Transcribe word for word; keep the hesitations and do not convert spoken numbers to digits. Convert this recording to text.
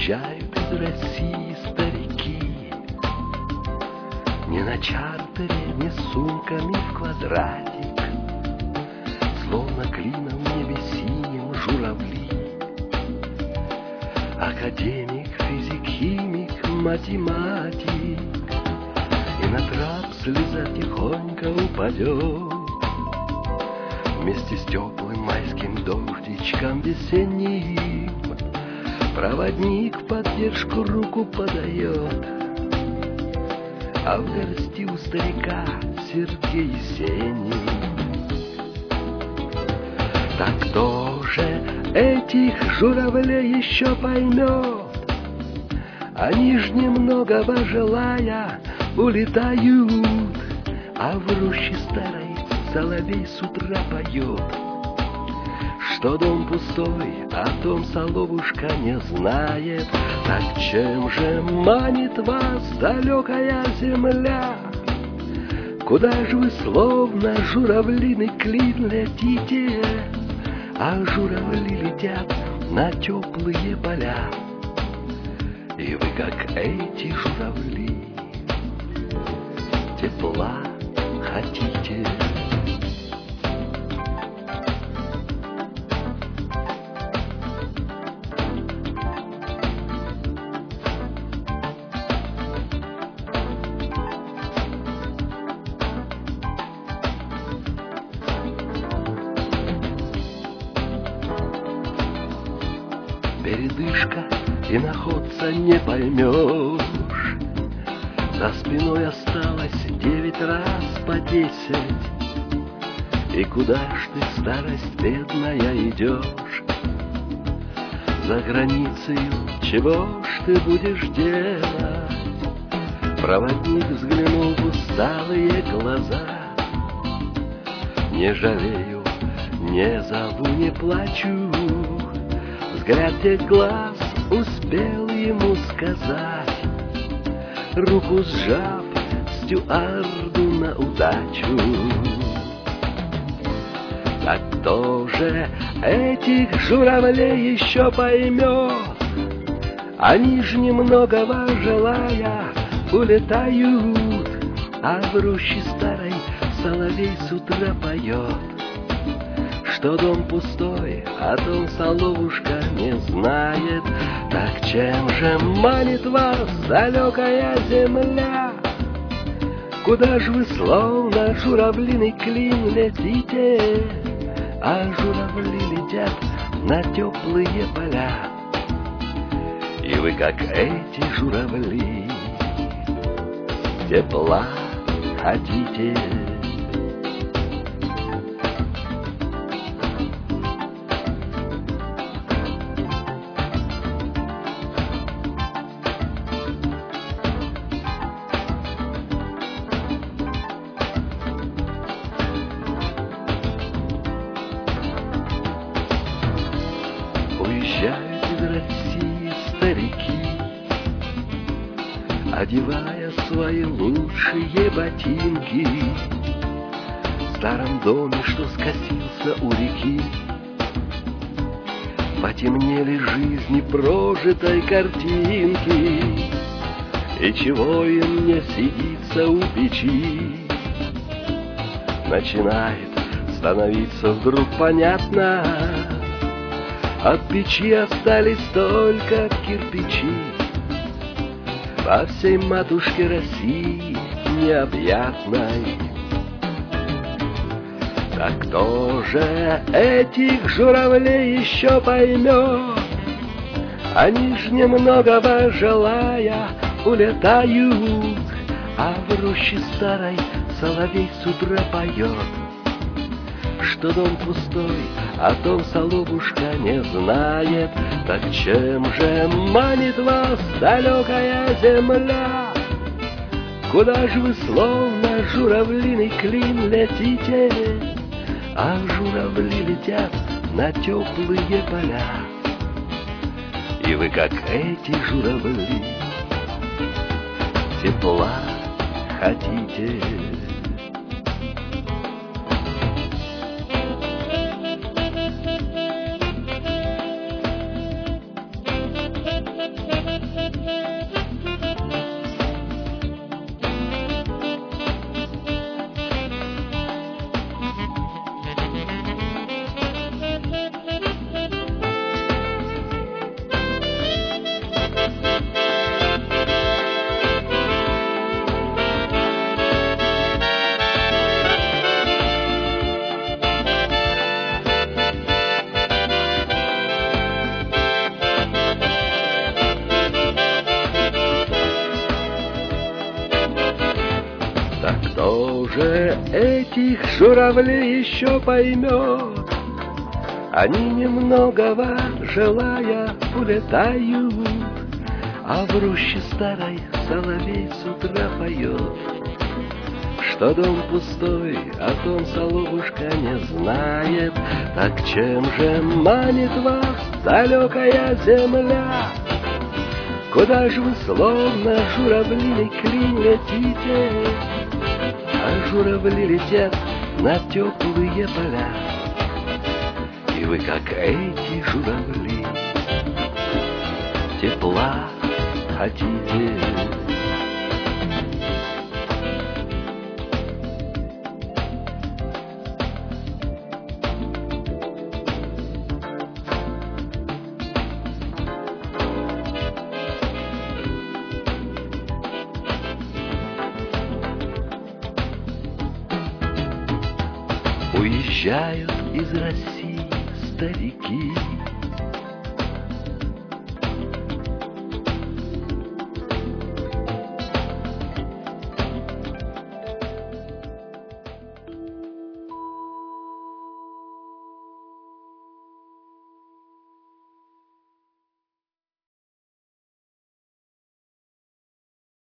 Уезжают из России старики, не на чартере, не сумками в квадратик, словно клином в небе синим журавли. Академик, физик, химик, математик, и на трап слеза тихонько упадет вместе с теплым майским дождичком весенним. Проводник в поддержку руку подает, а в горсти у старика Сергей Есенин. Так кто же этих журавлей еще поймет? Они ж немногого желая улетают, а в роще старой соловей с утра поет, что дом пустой, о том соловушка не знает. Так чем же манит вас далекая земля? Куда же вы словно журавлиный клин летите? А журавли летят на теплые поля, и вы, как эти журавли, тепла хотите. Передышка, и находца не поймешь. За спиной осталось девять раз по десять. И куда ж ты, старость бедная, идешь? За границею чего ж ты будешь делать? Проводник взглянул в усталые глаза. Не жалею, не зову, не плачу. Взгляд тех глаз успел ему сказать, руку сжав стюарду на удачу. Так кто же этих журавлей еще поймет? Они ж немногого желая улетают, а в роще старой соловей с утра поет, что дом пустой, а дом соловушка не знает. Так чем же манит вас далекая земля? Куда ж вы словно журавлиный клин летите? А журавли летят на теплые поля, и вы, как эти журавли, тепла хотите. Уезжают из России старики, одевая свои лучшие ботинки. В старом доме, что скосился у реки, потемнели жизни прожитой картинки. И чего им не сидится у печи? Начинает становиться вдруг понятно, от печи остались только кирпичи. Во всей матушке России необъятной. Так кто же этих журавлей еще поймет? Они ж немногого желая улетают, а в роще старой соловей с утра поет, что дом пустой, а дом соловушка не знает. Так чем же манит вас далекая земля? Куда ж вы словно журавлиный клин летите? А журавли летят на теплые поля, и вы, как эти журавли, тепла хотите. Thank you. же этих журавлей еще поймет? Они немногого желая улетают, а в роще старой соловей с утра поет. Что дом пустой, о том соловушка не знает. Так чем же манит вас далекая земля? Куда ж вы словно журавлиный клин летите? А журавли летят на теплые поля. И вы, как эти журавли, тепла хотите. Уезжают из России старики,